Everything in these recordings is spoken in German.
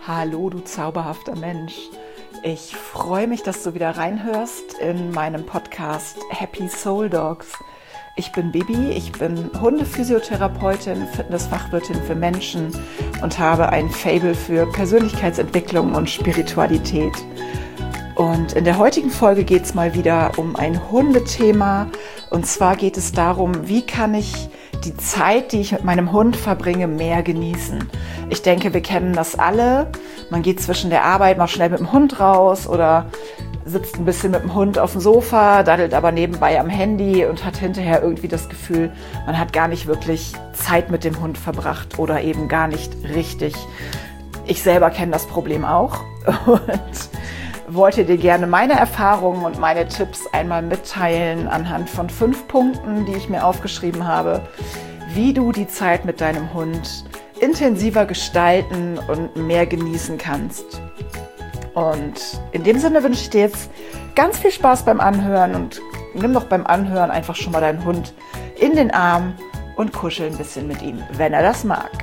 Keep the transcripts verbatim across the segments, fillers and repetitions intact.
Hallo, du zauberhafter Mensch. Ich freue mich, dass du wieder reinhörst in meinem Podcast Happy Soul Dogs. Ich bin Bibi, ich bin Hundephysiotherapeutin, Fitnessfachwirtin für Menschen und habe ein Faible für Persönlichkeitsentwicklung und Spiritualität. Und in der heutigen Folge geht es mal wieder um ein Hundethema. Und zwar geht es darum, wie kann ich die Zeit, die ich mit meinem Hund verbringe, mehr genießen. Ich denke, wir kennen das alle. Man geht zwischen der Arbeit mal schnell mit dem Hund raus oder sitzt ein bisschen mit dem Hund auf dem Sofa, daddelt aber nebenbei am Handy und hat hinterher irgendwie das Gefühl, man hat gar nicht wirklich Zeit mit dem Hund verbracht oder eben gar nicht richtig. Ich selber kenne das Problem auch und wollte dir gerne meine Erfahrungen und meine Tipps einmal mitteilen anhand von fünf Punkten, die ich mir aufgeschrieben habe, wie du die Zeit mit deinem Hund intensiver gestalten und mehr genießen kannst. Und in dem Sinne wünsche ich dir jetzt ganz viel Spaß beim Anhören und nimm doch beim Anhören einfach schon mal deinen Hund in den Arm und kuschel ein bisschen mit ihm, wenn er das mag.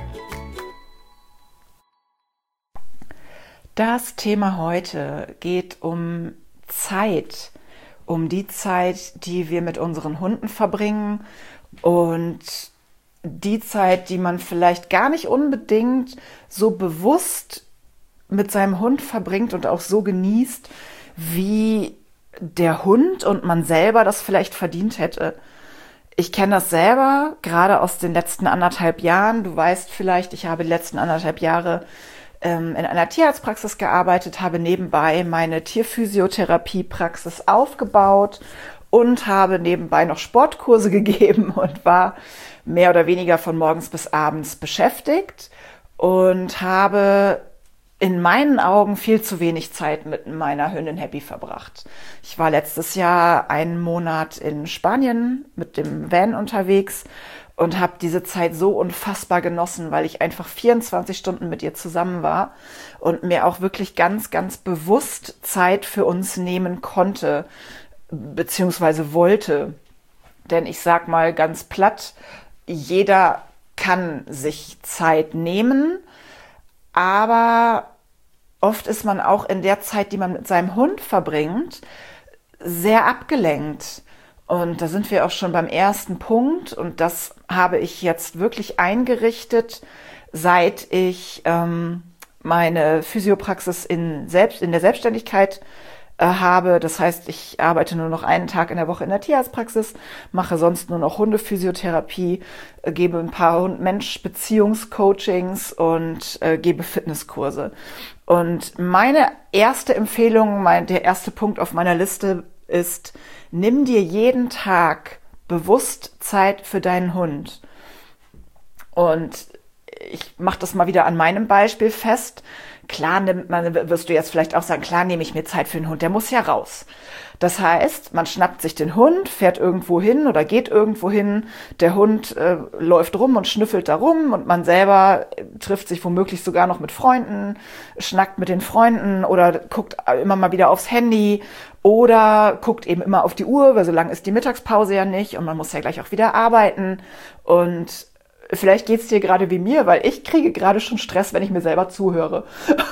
Das Thema heute geht um Zeit, um die Zeit, die wir mit unseren Hunden verbringen und die Zeit, die man vielleicht gar nicht unbedingt so bewusst mit seinem Hund verbringt und auch so genießt, wie der Hund und man selber das vielleicht verdient hätte. Ich kenne das selber, gerade aus den letzten anderthalb Jahren. Du weißt vielleicht, ich habe die letzten anderthalb Jahre in einer Tierarztpraxis gearbeitet, habe nebenbei meine Tierphysiotherapiepraxis aufgebaut und habe nebenbei noch Sportkurse gegeben und war mehr oder weniger von morgens bis abends beschäftigt und habe in meinen Augen viel zu wenig Zeit mit meiner Hündin Happy verbracht. Ich war letztes Jahr einen Monat in Spanien mit dem Van unterwegs und habe diese Zeit so unfassbar genossen, weil ich einfach vierundzwanzig Stunden mit ihr zusammen war und mir auch wirklich ganz, ganz bewusst Zeit für uns nehmen konnte, beziehungsweise wollte. Denn ich sag mal ganz platt, jeder kann sich Zeit nehmen, aber oft ist man auch in der Zeit, die man mit seinem Hund verbringt, sehr abgelenkt. Und da sind wir auch schon beim ersten Punkt und das habe ich jetzt wirklich eingerichtet, seit ich ähm, meine Physiopraxis in, selbst, in der Selbstständigkeit äh, habe. Das heißt, ich arbeite nur noch einen Tag in der Woche in der Tierarztpraxis, mache sonst nur noch Hundephysiotherapie, äh, gebe ein paar Hund-Mensch-Beziehungscoachings und äh, gebe Fitnesskurse. Und meine erste Empfehlung, mein, der erste Punkt auf meiner Liste ist, nimm dir jeden Tag bewusst Zeit für deinen Hund. Und ich mache das mal wieder an meinem Beispiel fest. Klar nimmt man, wirst du jetzt vielleicht auch sagen, klar nehme ich mir Zeit für den Hund, der muss ja raus. Das heißt, man schnappt sich den Hund, fährt irgendwo hin oder geht irgendwo hin, der Hund äh, läuft rum und schnüffelt da rum und man selber äh, trifft sich womöglich sogar noch mit Freunden, schnackt mit den Freunden oder guckt immer mal wieder aufs Handy oder guckt eben immer auf die Uhr, weil so lang ist die Mittagspause ja nicht und man muss ja gleich auch wieder arbeiten und vielleicht geht's dir gerade wie mir, weil ich kriege gerade schon Stress, wenn ich mir selber zuhöre.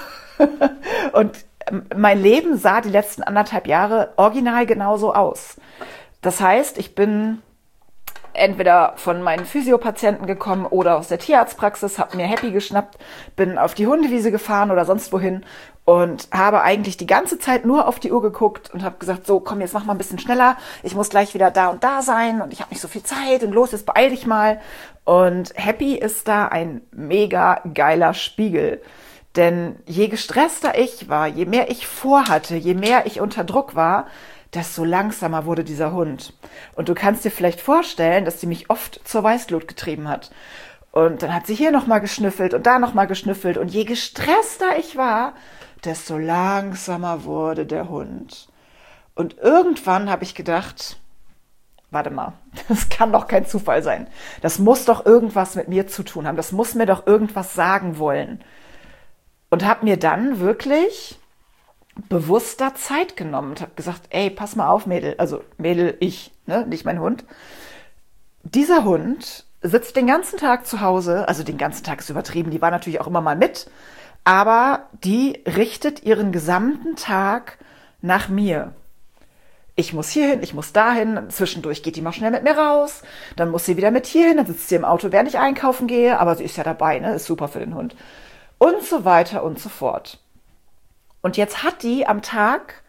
Und mein Leben sah die letzten anderthalb Jahre original genauso aus. Das heißt, ich bin entweder von meinen Physiopatienten gekommen oder aus der Tierarztpraxis, habe mir Happy geschnappt, bin auf die Hundewiese gefahren oder sonst wohin und habe eigentlich die ganze Zeit nur auf die Uhr geguckt und habe gesagt, so komm, jetzt mach mal ein bisschen schneller, ich muss gleich wieder da und da sein und ich habe nicht so viel Zeit und los, jetzt beeil dich mal. Und Happy ist da ein mega geiler Spiegel. Denn je gestresster ich war, je mehr ich vorhatte, je mehr ich unter Druck war, desto langsamer wurde dieser Hund. Und du kannst dir vielleicht vorstellen, dass sie mich oft zur Weißglut getrieben hat. Und dann hat sie hier nochmal geschnüffelt und da nochmal geschnüffelt. Und je gestresster ich war, desto langsamer wurde der Hund. Und irgendwann habe ich gedacht, warte mal, das kann doch kein Zufall sein. Das muss doch irgendwas mit mir zu tun haben. Das muss mir doch irgendwas sagen wollen. Und habe mir dann wirklich bewusster Zeit genommen und habe gesagt, ey, pass mal auf, Mädel, also Mädel, ich, ne, nicht mein Hund. Dieser Hund sitzt den ganzen Tag zu Hause, also den ganzen Tag ist übertrieben, die war natürlich auch immer mal mit, aber die richtet ihren gesamten Tag nach mir. Ich muss hierhin, ich muss dahin, zwischendurch geht die mal schnell mit mir raus, dann muss sie wieder mit hierhin, dann sitzt sie im Auto, während ich einkaufen gehe, aber sie ist ja dabei, ne? Ist super für den Hund. Und so weiter und so fort. Und jetzt hat die am Tag,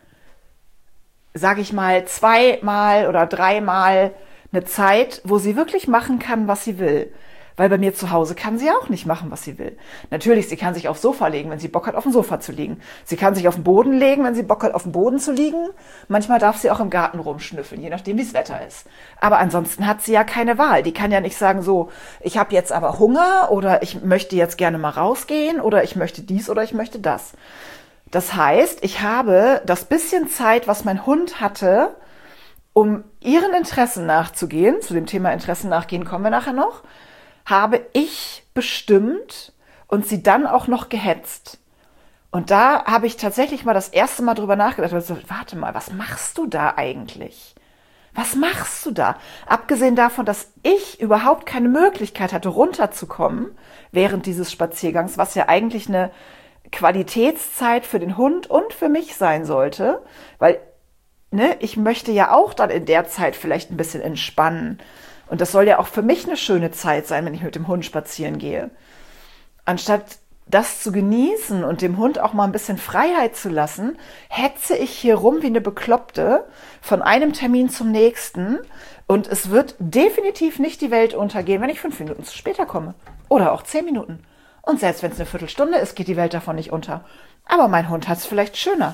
sage ich mal, zweimal oder dreimal eine Zeit, wo sie wirklich machen kann, was sie will. Weil bei mir zu Hause kann sie auch nicht machen, was sie will. Natürlich, sie kann sich aufs Sofa legen, wenn sie Bock hat, auf dem Sofa zu liegen. Sie kann sich auf den Boden legen, wenn sie Bock hat, auf dem Boden zu liegen. Manchmal darf sie auch im Garten rumschnüffeln, je nachdem, wie das Wetter ist. Aber ansonsten hat sie ja keine Wahl. Die kann ja nicht sagen, so, ich habe jetzt aber Hunger oder ich möchte jetzt gerne mal rausgehen oder ich möchte dies oder ich möchte das. Das heißt, ich habe das bisschen Zeit, was mein Hund hatte, um ihren Interessen nachzugehen, zu dem Thema Interessen nachgehen kommen wir nachher noch, habe ich bestimmt und sie dann auch noch gehetzt. Und da habe ich tatsächlich mal das erste Mal drüber nachgedacht. Also, warte mal, was machst du da eigentlich? Was machst du da? Abgesehen davon, dass ich überhaupt keine Möglichkeit hatte, runterzukommen während dieses Spaziergangs, was ja eigentlich eine Qualitätszeit für den Hund und für mich sein sollte, weil ne, ich möchte ja auch dann in der Zeit vielleicht ein bisschen entspannen. Und das soll ja auch für mich eine schöne Zeit sein, wenn ich mit dem Hund spazieren gehe. Anstatt das zu genießen und dem Hund auch mal ein bisschen Freiheit zu lassen, hetze ich hier rum wie eine Bekloppte von einem Termin zum nächsten. Und es wird definitiv nicht die Welt untergehen, wenn ich fünf Minuten zu später komme. Oder auch zehn Minuten. Und selbst wenn es eine Viertelstunde ist, geht die Welt davon nicht unter. Aber mein Hund hat es vielleicht schöner.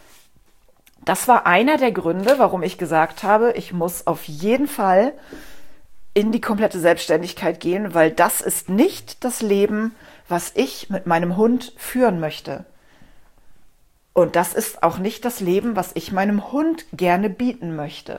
Das war einer der Gründe, warum ich gesagt habe, ich muss auf jeden Fall in die komplette Selbstständigkeit gehen, weil das ist nicht das Leben, was ich mit meinem Hund führen möchte. Und das ist auch nicht das Leben, was ich meinem Hund gerne bieten möchte.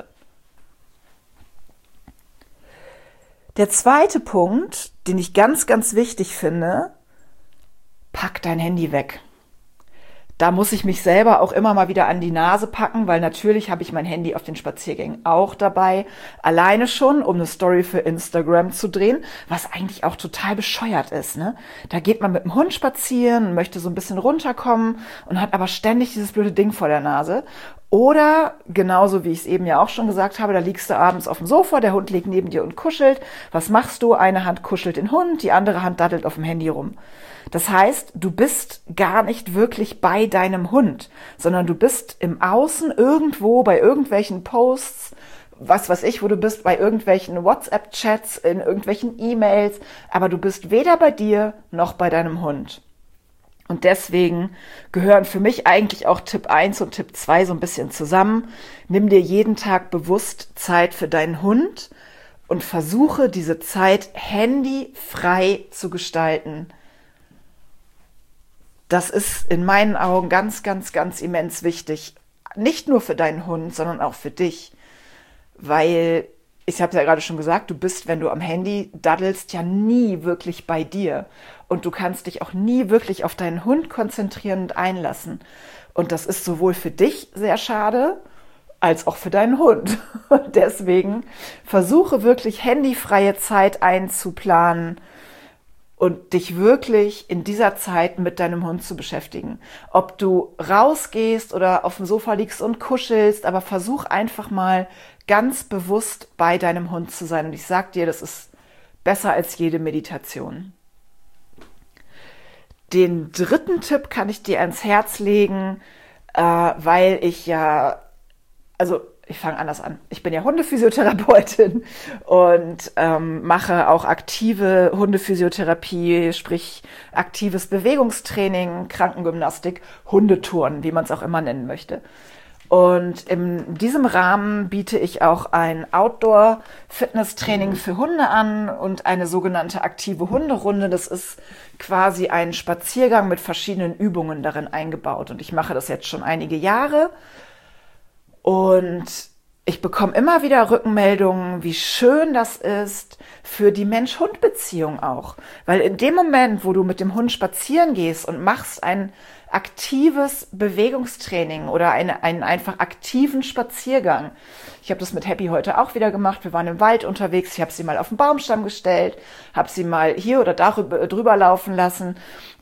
Der zweite Punkt, den ich ganz, ganz wichtig finde, pack dein Handy weg. Da muss ich mich selber auch immer mal wieder an die Nase packen, weil natürlich habe ich mein Handy auf den Spaziergängen auch dabei. Alleine schon, um eine Story für Instagram zu drehen, was eigentlich auch total bescheuert ist, ne? Da geht man mit dem Hund spazieren und möchte so ein bisschen runterkommen und hat aber ständig dieses blöde Ding vor der Nase. Oder, genauso wie ich es eben ja auch schon gesagt habe, da liegst du abends auf dem Sofa, der Hund liegt neben dir und kuschelt. Was machst du? Eine Hand kuschelt den Hund, die andere Hand daddelt auf dem Handy rum. Das heißt, du bist gar nicht wirklich bei deinem Hund, sondern du bist im Außen irgendwo bei irgendwelchen Posts, was weiß ich, wo du bist, bei irgendwelchen WhatsApp-Chats, in irgendwelchen E-Mails, aber du bist weder bei dir noch bei deinem Hund. Und deswegen gehören für mich eigentlich auch Tipp eins und Tipp zwei so ein bisschen zusammen. Nimm dir jeden Tag bewusst Zeit für deinen Hund und versuche diese Zeit handyfrei zu gestalten. Das ist in meinen Augen ganz, ganz, ganz immens wichtig. Nicht nur für deinen Hund, sondern auch für dich. Weil, ich habe ja gerade schon gesagt, du bist, wenn du am Handy daddelst, ja nie wirklich bei dir. Und du kannst dich auch nie wirklich auf deinen Hund konzentrieren und einlassen. Und das ist sowohl für dich sehr schade, als auch für deinen Hund. Und deswegen versuche wirklich handyfreie Zeit einzuplanen und dich wirklich in dieser Zeit mit deinem Hund zu beschäftigen. Ob du rausgehst oder auf dem Sofa liegst und kuschelst, aber versuch einfach mal ganz bewusst bei deinem Hund zu sein. Und ich sag dir, das ist besser als jede Meditation. Den dritten Tipp kann ich dir ans Herz legen, äh, weil ich ja, also ich fange anders an. Ich bin ja Hundephysiotherapeutin und ähm, mache auch aktive Hundephysiotherapie, sprich aktives Bewegungstraining, Krankengymnastik, Hundetouren, wie man es auch immer nennen möchte. Und in diesem Rahmen biete ich auch ein Outdoor-Fitness-Training für Hunde an und eine sogenannte aktive Hunderunde. Das ist quasi ein Spaziergang mit verschiedenen Übungen darin eingebaut. Und ich mache das jetzt schon einige Jahre. Und ich bekomme immer wieder Rückmeldungen, wie schön das ist für die Mensch-Hund-Beziehung auch. Weil in dem Moment, wo du mit dem Hund spazieren gehst und machst ein aktives Bewegungstraining oder eine, einen einfach aktiven Spaziergang. Ich habe das mit Happy heute auch wieder gemacht. Wir waren im Wald unterwegs. Ich habe sie mal auf den Baumstamm gestellt, habe sie mal hier oder darüber drüber laufen lassen.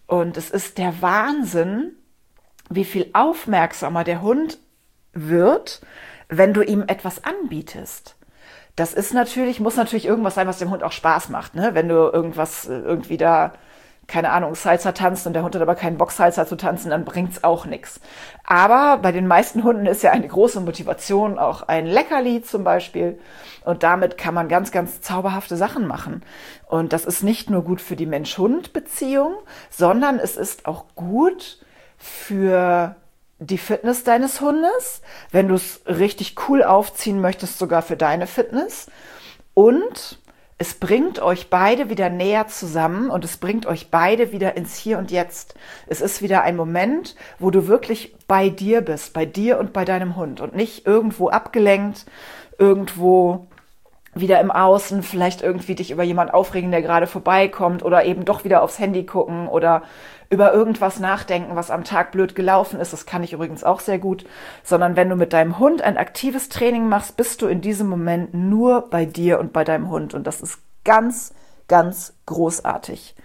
Und es ist der Wahnsinn, wie viel aufmerksamer der Hund wird, wenn du ihm etwas anbietest. Das ist natürlich, muss natürlich irgendwas sein, was dem Hund auch Spaß macht, ne? Wenn du irgendwas irgendwie da, keine Ahnung, Salsa tanzt und der Hund hat aber keinen Bock, Salsa zu tanzen, dann bringt's auch nichts. Aber bei den meisten Hunden ist ja eine große Motivation auch ein Leckerli zum Beispiel. Und damit kann man ganz, ganz zauberhafte Sachen machen. Und das ist nicht nur gut für die Mensch-Hund-Beziehung, sondern es ist auch gut für die Fitness deines Hundes, wenn du es richtig cool aufziehen möchtest, sogar für deine Fitness. Und es bringt euch beide wieder näher zusammen und es bringt euch beide wieder ins Hier und Jetzt. Es ist wieder ein Moment, wo du wirklich bei dir bist, bei dir und bei deinem Hund und nicht irgendwo abgelenkt, irgendwo wieder im Außen, vielleicht irgendwie dich über jemand aufregen, der gerade vorbeikommt oder eben doch wieder aufs Handy gucken oder über irgendwas nachdenken, was am Tag blöd gelaufen ist. Das kann ich übrigens auch sehr gut. Sondern wenn du mit deinem Hund ein aktives Training machst, bist du in diesem Moment nur bei dir und bei deinem Hund. Und das ist ganz, ganz großartig.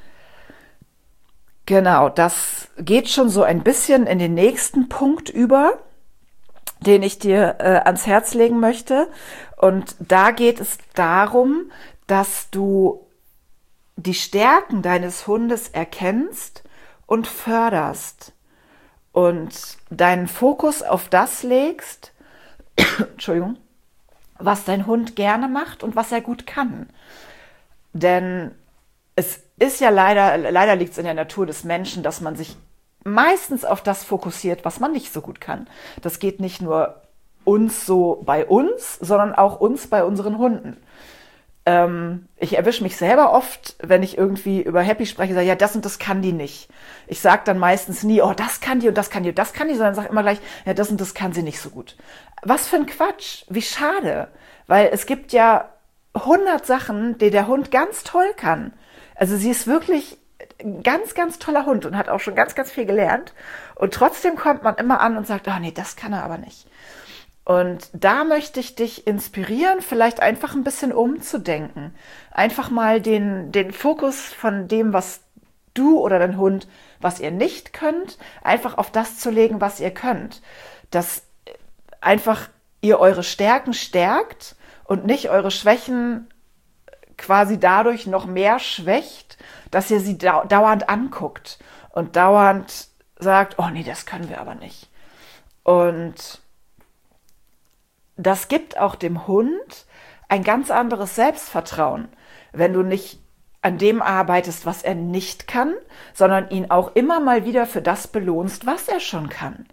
Genau, das geht schon so ein bisschen in den nächsten Punkt über, den ich dir äh, ans Herz legen möchte. Und da geht es darum, dass du die Stärken deines Hundes erkennst und förderst und deinen Fokus auf das legst, Entschuldigung, was dein Hund gerne macht und was er gut kann. Denn es ist ja leider, leider liegt es in der Natur des Menschen, dass man sich meistens auf das fokussiert, was man nicht so gut kann. Das geht nicht nur uns so bei uns, sondern auch uns bei unseren Hunden. Ähm, ich erwische mich selber oft, wenn ich irgendwie über Happy spreche, sage, ja, das und das kann die nicht. Ich sage dann meistens nie, oh, das kann die und das kann die und das kann die, sondern sage immer gleich, ja, das und das kann sie nicht so gut. Was für ein Quatsch, wie schade, weil es gibt ja hundert Sachen, die der Hund ganz toll kann. Also sie ist wirklich ein ganz, ganz toller Hund und hat auch schon ganz, ganz viel gelernt. Und trotzdem kommt man immer an und sagt, oh nee, das kann er aber nicht. Und da möchte ich dich inspirieren, vielleicht einfach ein bisschen umzudenken. Einfach mal den, den Fokus von dem, was du oder dein Hund, was ihr nicht könnt, einfach auf das zu legen, was ihr könnt. Dass einfach ihr eure Stärken stärkt und nicht eure Schwächen quasi dadurch noch mehr schwächt, dass ihr sie dau- dauernd anguckt und dauernd sagt, oh nee, das können wir aber nicht. Und das gibt auch dem Hund ein ganz anderes Selbstvertrauen, wenn du nicht an dem arbeitest, was er nicht kann, sondern ihn auch immer mal wieder für das belohnst, was er schon kann.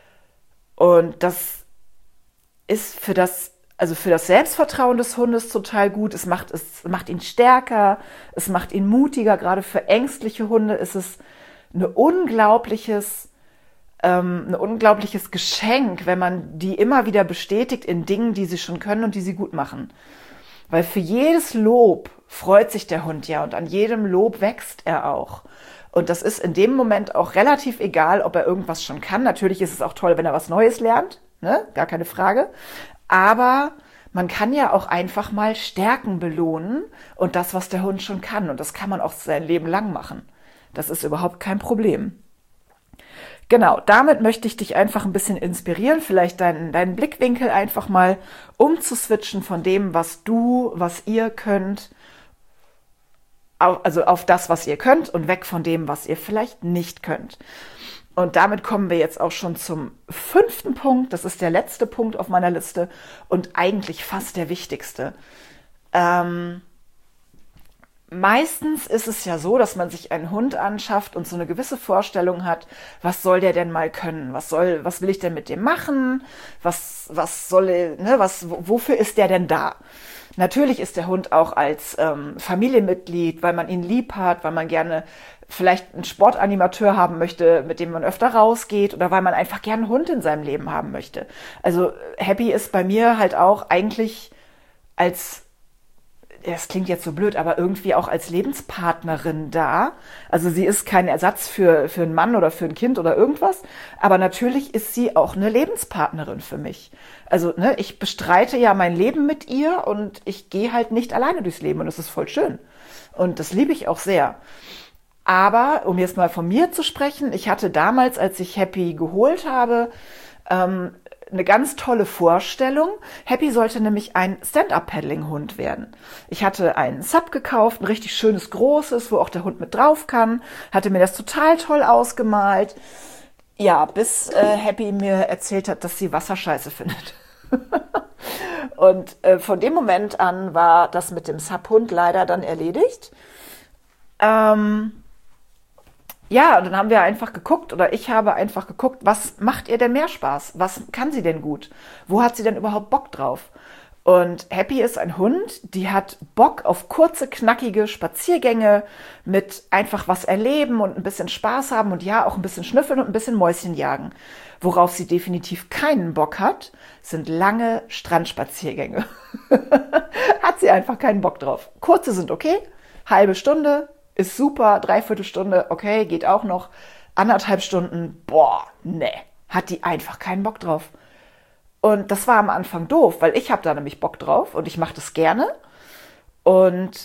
Und das ist für das, also für das Selbstvertrauen des Hundes total gut. Es macht, es macht ihn stärker, es macht ihn mutiger. Gerade für ängstliche Hunde ist es ein unglaubliches Ähm, ein unglaubliches Geschenk, wenn man die immer wieder bestätigt in Dingen, die sie schon können und die sie gut machen. Weil für jedes Lob freut sich der Hund ja und an jedem Lob wächst er auch. Und das ist in dem Moment auch relativ egal, ob er irgendwas schon kann. Natürlich ist es auch toll, wenn er was Neues lernt, ne? Gar keine Frage. Aber man kann ja auch einfach mal Stärken belohnen und das, was der Hund schon kann. Und das kann man auch sein Leben lang machen. Das ist überhaupt kein Problem. Genau, damit möchte ich dich einfach ein bisschen inspirieren, vielleicht deinen, deinen Blickwinkel einfach mal umzuswitchen von dem, was du, was ihr könnt, auf, also auf das, was ihr könnt und weg von dem, was ihr vielleicht nicht könnt. Und damit kommen wir jetzt auch schon zum fünften Punkt. Das ist der letzte Punkt auf meiner Liste und eigentlich fast der wichtigste. Ähm, Meistens ist es ja so, dass man sich einen Hund anschafft und so eine gewisse Vorstellung hat, was soll der denn mal können? Was soll, was will ich denn mit dem machen? Was, was soll, ne, was, wofür ist der denn da? Natürlich ist der Hund auch als ähm, Familienmitglied, weil man ihn lieb hat, weil man gerne vielleicht einen Sportanimateur haben möchte, mit dem man öfter rausgeht oder weil man einfach gerne einen Hund in seinem Leben haben möchte. Also Happy ist bei mir halt auch eigentlich als das klingt jetzt so blöd, aber irgendwie auch als Lebenspartnerin da. Also sie ist kein Ersatz für, für einen Mann oder für ein Kind oder irgendwas, aber natürlich ist sie auch eine Lebenspartnerin für mich. Also ne, ich bestreite ja mein Leben mit ihr und ich gehe halt nicht alleine durchs Leben und das ist voll schön. Und das liebe ich auch sehr. Aber um jetzt mal von mir zu sprechen, ich hatte damals, als ich Happy geholt habe, ähm, eine ganz tolle Vorstellung. Happy sollte nämlich ein Stand-Up-Paddling-Hund werden. Ich hatte einen Sub gekauft, ein richtig schönes, großes, wo auch der Hund mit drauf kann. Hatte mir das total toll ausgemalt. Ja, bis äh, Happy mir erzählt hat, dass sie Wasserscheiße findet. Und äh, von dem Moment an war das mit dem Sub-Hund leider dann erledigt. Ähm, ja, und dann haben wir einfach geguckt, oder ich habe einfach geguckt, was macht ihr denn mehr Spaß? Was kann sie denn gut? Wo hat sie denn überhaupt Bock drauf? Und Happy ist ein Hund, die hat Bock auf kurze, knackige Spaziergänge mit einfach was erleben und ein bisschen Spaß haben und ja, auch ein bisschen schnüffeln und ein bisschen Mäuschen jagen. Worauf sie definitiv keinen Bock hat, sind lange Strandspaziergänge. Hat sie einfach keinen Bock drauf. Kurze sind okay, halbe Stunde ist super, dreiviertel Stunde, okay, geht auch noch. Anderthalb Stunden, boah, ne, hat die einfach keinen Bock drauf. Und das war am Anfang doof, weil ich habe da nämlich Bock drauf und ich mache das gerne. Und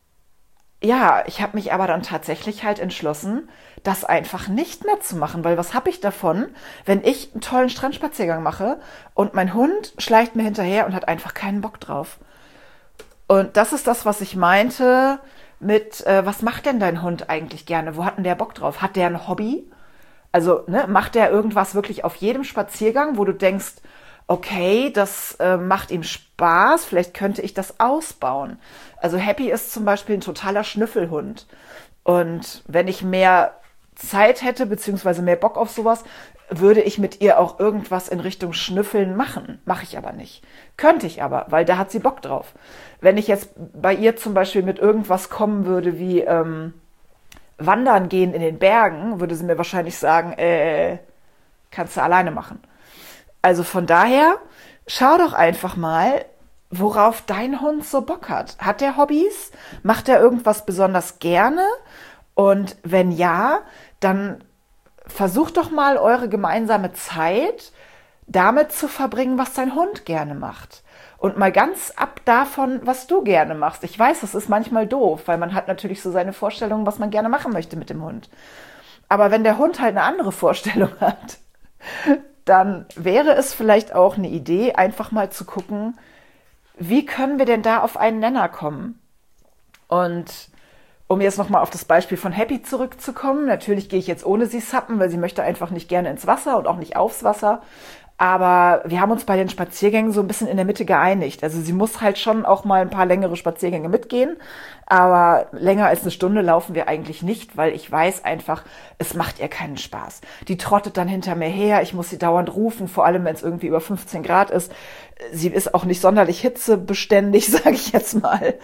ja, ich habe mich aber dann tatsächlich halt entschlossen, das einfach nicht mehr zu machen, weil was habe ich davon, wenn ich einen tollen Strandspaziergang mache und mein Hund schleicht mir hinterher und hat einfach keinen Bock drauf. Und das ist das, was ich meinte mit, äh, was macht denn dein Hund eigentlich gerne? Wo hat denn der Bock drauf? Hat der ein Hobby? Also, ne, macht der irgendwas wirklich auf jedem Spaziergang, wo du denkst, okay, das äh, macht ihm Spaß, vielleicht könnte ich das ausbauen. Also Happy ist zum Beispiel ein totaler Schnüffelhund. Und wenn ich mehr Zeit hätte, beziehungsweise mehr Bock auf sowas, würde ich mit ihr auch irgendwas in Richtung Schnüffeln machen. Mache ich aber nicht. Könnte ich aber, weil da hat sie Bock drauf. Wenn ich jetzt bei ihr zum Beispiel mit irgendwas kommen würde wie ähm, wandern gehen in den Bergen, würde sie mir wahrscheinlich sagen, äh, kannst du alleine machen. Also von daher, schau doch einfach mal, worauf dein Hund so Bock hat. Hat der Hobbys? Macht er irgendwas besonders gerne? Und wenn ja, dann versucht doch mal eure gemeinsame Zeit damit zu verbringen, was dein Hund gerne macht. Und mal ganz ab davon, was du gerne machst. Ich weiß, das ist manchmal doof, weil man hat natürlich so seine Vorstellungen, was man gerne machen möchte mit dem Hund. Aber wenn der Hund halt eine andere Vorstellung hat, dann wäre es vielleicht auch eine Idee, einfach mal zu gucken, wie können wir denn da auf einen Nenner kommen? Und um jetzt nochmal auf das Beispiel von Happy zurückzukommen, natürlich gehe ich jetzt ohne sie sappen, weil sie möchte einfach nicht gerne ins Wasser und auch nicht aufs Wasser. Aber wir haben uns bei den Spaziergängen so ein bisschen in der Mitte geeinigt. Also sie muss halt schon auch mal ein paar längere Spaziergänge mitgehen. Aber länger als eine Stunde laufen wir eigentlich nicht, weil ich weiß einfach, es macht ihr keinen Spaß. Die trottet dann hinter mir her. Ich muss sie dauernd rufen, vor allem wenn es irgendwie über fünfzehn Grad ist. Sie ist auch nicht sonderlich hitzebeständig, sage ich jetzt mal.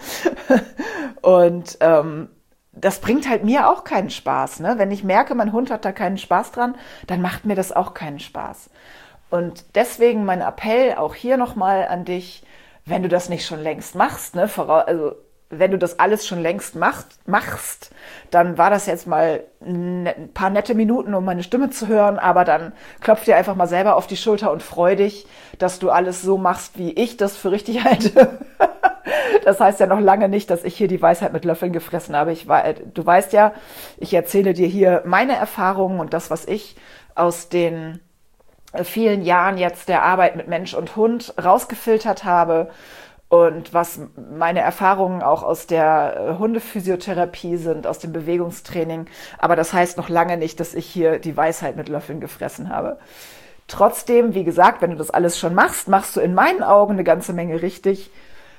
Und ähm, das bringt halt mir auch keinen Spaß. Ne? Wenn ich merke, mein Hund hat da keinen Spaß dran, dann macht mir das auch keinen Spaß. Und deswegen mein Appell auch hier nochmal an dich, wenn du das nicht schon längst machst, ne, also wenn du das alles schon längst machst, machst, dann war das jetzt mal ein paar nette Minuten, um meine Stimme zu hören, aber dann klopf dir einfach mal selber auf die Schulter und freu dich, dass du alles so machst, wie ich das für richtig halte. Das heißt ja noch lange nicht, dass ich hier die Weisheit mit Löffeln gefressen habe. Ich war, du weißt ja, ich erzähle dir hier meine Erfahrungen und das, was ich aus den vielen Jahren jetzt der Arbeit mit Mensch und Hund rausgefiltert habe und was meine Erfahrungen auch aus der Hundephysiotherapie sind, aus dem Bewegungstraining. Aber das heißt noch lange nicht, dass ich hier die Weisheit mit Löffeln gefressen habe. Trotzdem, wie gesagt, wenn du das alles schon machst, machst du in meinen Augen eine ganze Menge richtig.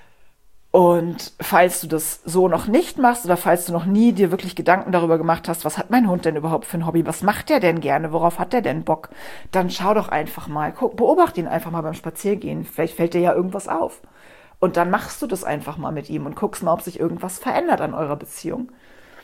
Und falls du das so noch nicht machst oder falls du noch nie dir wirklich Gedanken darüber gemacht hast, was hat mein Hund denn überhaupt für ein Hobby, was macht der denn gerne, worauf hat der denn Bock, dann schau doch einfach mal, guck, beobachte ihn einfach mal beim Spaziergehen, vielleicht fällt dir ja irgendwas auf. Und dann machst du das einfach mal mit ihm und guckst mal, ob sich irgendwas verändert an eurer Beziehung.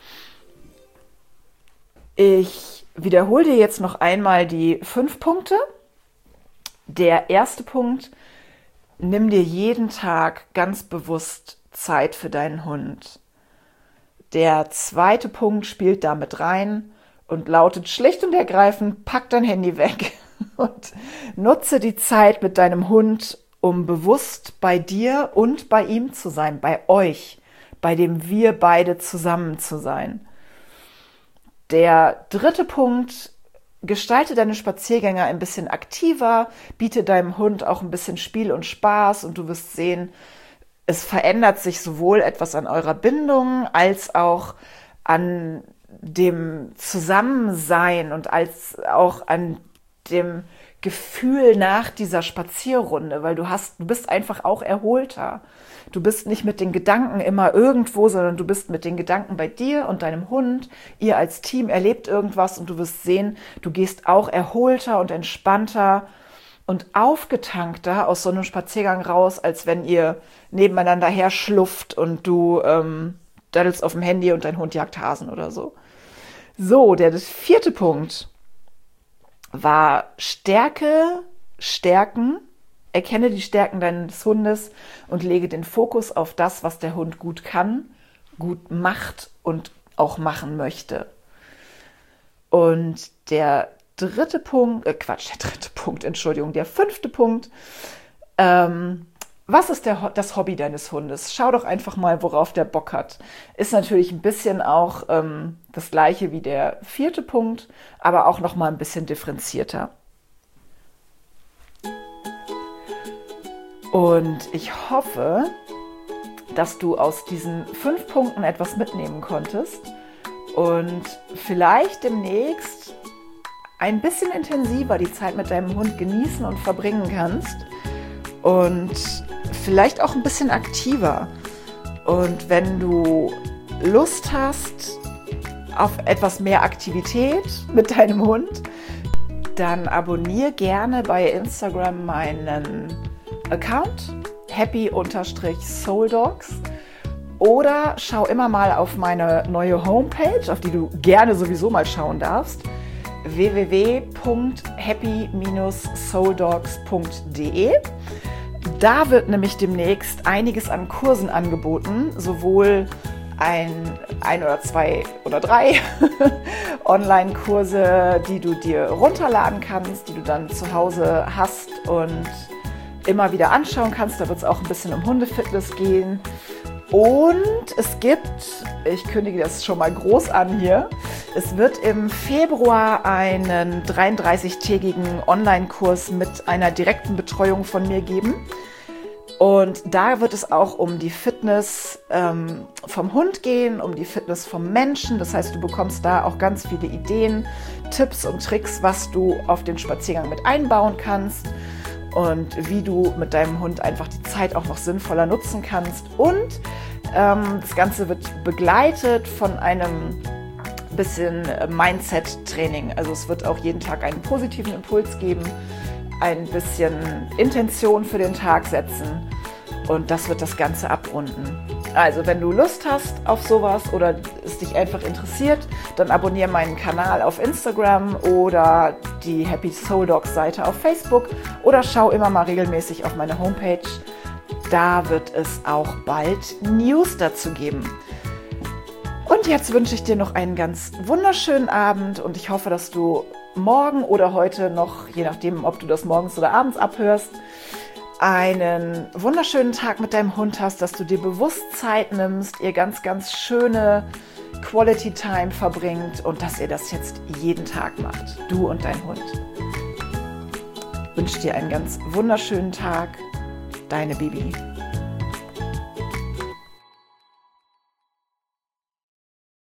Ich wiederhole dir jetzt noch einmal die fünf Punkte. Der erste Punkt: Nimm dir jeden Tag ganz bewusst Zeit für deinen Hund. Der zweite Punkt spielt damit rein und lautet schlicht und ergreifend: Pack dein Handy weg und nutze die Zeit mit deinem Hund, um bewusst bei dir und bei ihm zu sein, bei euch, bei dem wir beide zusammen zu sein. Der dritte Punkt: Gestalte deine Spaziergänge ein bisschen aktiver, biete deinem Hund auch ein bisschen Spiel und Spaß und du wirst sehen, es verändert sich sowohl etwas an eurer Bindung als auch an dem Zusammensein und als auch an dem Gefühl nach dieser Spazierrunde, weil du hast, du bist einfach auch erholter. Du bist nicht mit den Gedanken immer irgendwo, sondern du bist mit den Gedanken bei dir und deinem Hund. Ihr als Team erlebt irgendwas und du wirst sehen, du gehst auch erholter und entspannter und aufgetankter aus so einem Spaziergang raus, als wenn ihr nebeneinander her schlufft und du ähm, daddelst auf dem Handy und dein Hund jagt Hasen oder so. So, der vierte Punkt war Stärke, Stärken. Erkenne die Stärken deines Hundes und lege den Fokus auf das, was der Hund gut kann, gut macht und auch machen möchte. Und der dritte Punkt, äh Quatsch, der dritte Punkt, Entschuldigung, der fünfte Punkt, ähm, was ist der, das Hobby deines Hundes? Schau doch einfach mal, worauf der Bock hat. Ist natürlich ein bisschen auch ähm, das gleiche wie der vierte Punkt, aber auch noch mal ein bisschen differenzierter. Und ich hoffe, dass du aus diesen fünf Punkten etwas mitnehmen konntest und vielleicht demnächst ein bisschen intensiver die Zeit mit deinem Hund genießen und verbringen kannst und vielleicht auch ein bisschen aktiver. Und wenn du Lust hast auf etwas mehr Aktivität mit deinem Hund, dann abonniere gerne bei Instagram meinen Account happy-souldogs oder schau immer mal auf meine neue Homepage, auf die du gerne sowieso mal schauen darfst, w w w punkt happy souldogs punkt de. Da wird nämlich demnächst einiges an Kursen angeboten, sowohl ein, ein oder zwei oder drei Online-Kurse, die du dir runterladen kannst, die du dann zu Hause hast und immer wieder anschauen kannst. Da wird es auch ein bisschen um Hundefitness gehen. Und es gibt, ich kündige das schon mal groß an hier, es wird im Februar einen dreiunddreißigtägigen Online-Kurs mit einer direkten Betreuung von mir geben. Und da wird es auch um die Fitness ähm, vom Hund gehen, um die Fitness vom Menschen. Das heißt, du bekommst da auch ganz viele Ideen, Tipps und Tricks, was du auf den Spaziergang mit einbauen kannst und wie du mit deinem Hund einfach die Zeit auch noch sinnvoller nutzen kannst. Und ähm, das Ganze wird begleitet von einem bisschen Mindset-Training. Also es wird auch jeden Tag einen positiven Impuls geben, ein bisschen Intention für den Tag setzen und das wird das Ganze abrunden. Also wenn du Lust hast auf sowas oder es dich einfach interessiert, dann abonniere meinen Kanal auf Instagram oder die Happy Soul Dogs Seite auf Facebook oder schau immer mal regelmäßig auf meine Homepage. Da wird es auch bald News dazu geben. Und jetzt wünsche ich dir noch einen ganz wunderschönen Abend und ich hoffe, dass du morgen oder heute noch, je nachdem, ob du das morgens oder abends abhörst, einen wunderschönen Tag mit deinem Hund hast, dass du dir bewusst Zeit nimmst, ihr ganz, ganz schöne Quality Time verbringt und dass ihr das jetzt jeden Tag macht, du und dein Hund. Ich wünsche dir einen ganz wunderschönen Tag, deine Bibi.